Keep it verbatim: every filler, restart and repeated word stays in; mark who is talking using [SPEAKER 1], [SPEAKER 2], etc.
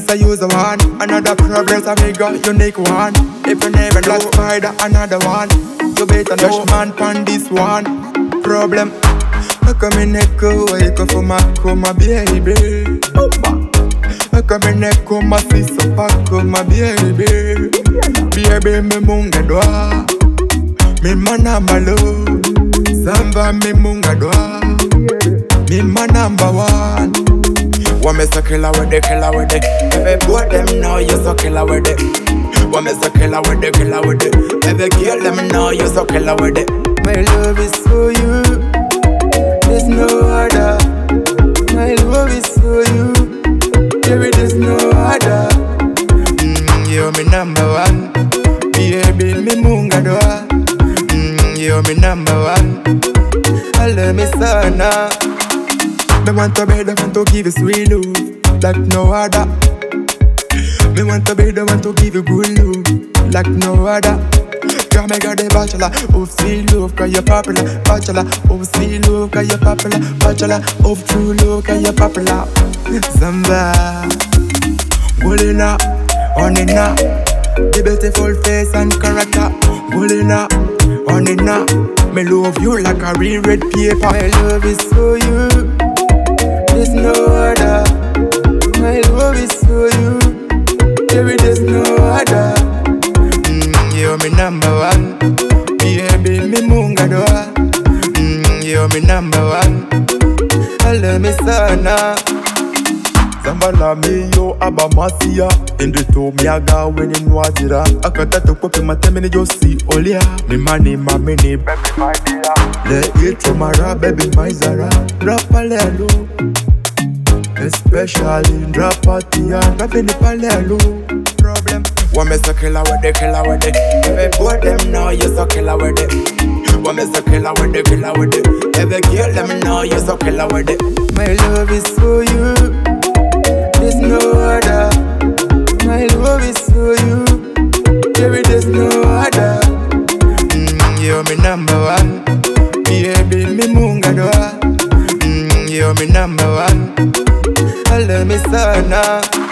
[SPEAKER 1] I use the one. Another progress I make a unique one. If you never black spider, another one. You better know man pan this one. Problem. I come in echo, wake up for my my baby. I come in echo, my sister pack my baby. Baby, me munga doa. Me mana malo. Samba me munga doa. Me my number one. What me so killer with the killer with it. Every boy them know you so killer with it. What me so killer with the killer with it. Every girl them know you so killer with it. My love is for you. There's no other. My love is for you. Baby, there's no other. Mm, you're me number one. Baby, me munga doa. Mm, you're me number one. I love me sana. Me want to be the one to give you sweet love like no other. Me want to be the one to give you good love like no other. Cause me got the bachelor of sweet love, cause you're popular. Bachelor of sweet love, cause you're popular. Bachelor of true love, cause you're popular. Zamba, Golina, Onina, the beautiful face and character. Golina, Onina, me love you like a real red paper. My love is for you. There's no other. My love is for you. Baby, there's no other. Mm, you're me number one. Baby, me munga doa. Mm, you're me number one. I love me sana. Zambala me yo abamasia. In the toe me aga when in wazira. Akata to kopi mateme ni josi olia. Me money ma mini baby my dear. Le it mara baby my zara. Rapalelo. Especially in drop party and rapping the palelo. Problem. What me so killer with the killer with it. Every boy them know you so killer with it. What me so killer with the killer with it. Every girl them know you so killer with it. My love is for you. There's no other. My love is for you. Baby, there's no other. Mm, you're me number one. Baby, me munga doa. Mm, you're me number one. I love me sana.